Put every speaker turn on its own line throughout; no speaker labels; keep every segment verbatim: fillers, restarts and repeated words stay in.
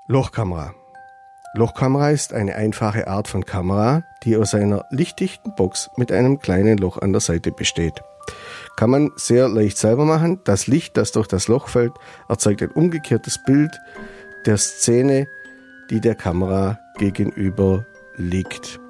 Lochkamera. Lochkamera ist eine einfache Art von Kamera, die aus einer lichtdichten Box mit einem kleinen Loch an der Seite besteht. Kann man sehr leicht selber machen. Das Licht, das durch das Loch fällt, erzeugt ein umgekehrtes Bild der Szene, die der Kamera gegenüber liegt.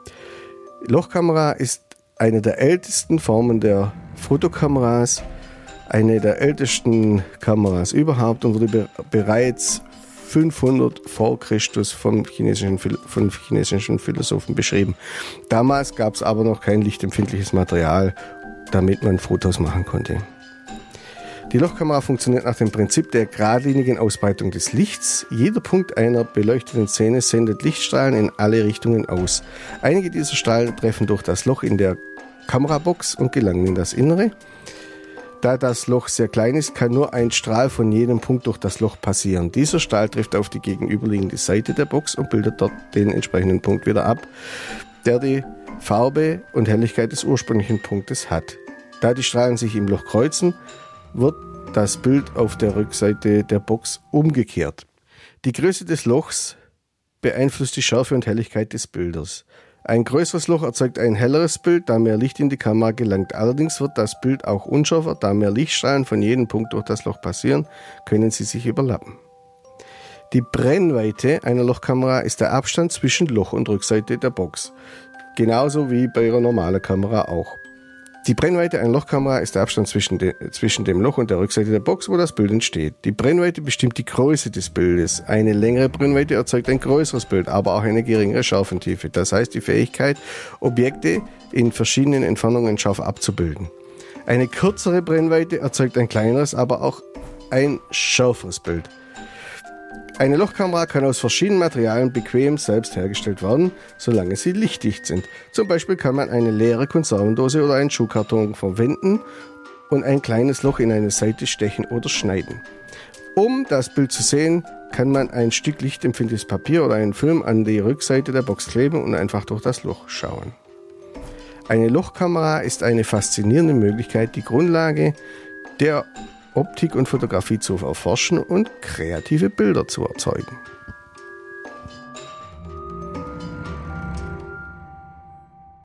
Lochkamera ist eine der ältesten Formen der Fotokameras, eine der ältesten Kameras überhaupt und wurde be- bereits fünfhundert vor Christus vom chinesischen, von chinesischen Philosophen beschrieben. Damals gab es aber noch kein lichtempfindliches Material, damit man Fotos machen konnte. Die Lochkamera funktioniert nach dem Prinzip der geradlinigen Ausbreitung des Lichts. Jeder Punkt einer beleuchteten Szene sendet Lichtstrahlen in alle Richtungen aus. Einige dieser Strahlen treffen durch das Loch in der Kamerabox und gelangen in das Innere. Da das Loch sehr klein ist, kann nur ein Strahl von jedem Punkt durch das Loch passieren. Dieser Strahl trifft auf die gegenüberliegende Seite der Box und bildet dort den entsprechenden Punkt wieder ab, der die Farbe und Helligkeit des ursprünglichen Punktes hat. Da die Strahlen sich im Loch kreuzen, wird das Bild auf der Rückseite der Box umgekehrt. Die Größe des Lochs beeinflusst die Schärfe und Helligkeit des Bildes. Ein größeres Loch erzeugt ein helleres Bild, da mehr Licht in die Kamera gelangt. Allerdings wird das Bild auch unscharfer, da mehr Lichtstrahlen von jedem Punkt durch das Loch passieren, können sie sich überlappen. Die Brennweite einer Lochkamera ist der Abstand zwischen Loch und Rückseite der Box. Genauso wie bei ihrer normalen Kamera auch. Die Brennweite einer Lochkamera ist der Abstand zwischen, de, zwischen dem Loch und der Rückseite der Box, wo das Bild entsteht. Die Brennweite bestimmt die Größe des Bildes. Eine längere Brennweite erzeugt ein größeres Bild, aber auch eine geringere Scharfentiefe. Das heißt die Fähigkeit, Objekte in verschiedenen Entfernungen scharf abzubilden. Eine kürzere Brennweite erzeugt ein kleineres, aber auch ein schärferes Bild. Eine Lochkamera kann aus verschiedenen Materialien bequem selbst hergestellt werden, solange sie lichtdicht sind. Zum Beispiel kann man eine leere Konservendose oder einen Schuhkarton verwenden und ein kleines Loch in eine Seite stechen oder schneiden. Um das Bild zu sehen, kann man ein Stück lichtempfindliches Papier oder einen Film an die Rückseite der Box kleben und einfach durch das Loch schauen. Eine Lochkamera ist eine faszinierende Möglichkeit, die Grundlage der Optik und Fotografie zu erforschen und kreative Bilder zu erzeugen.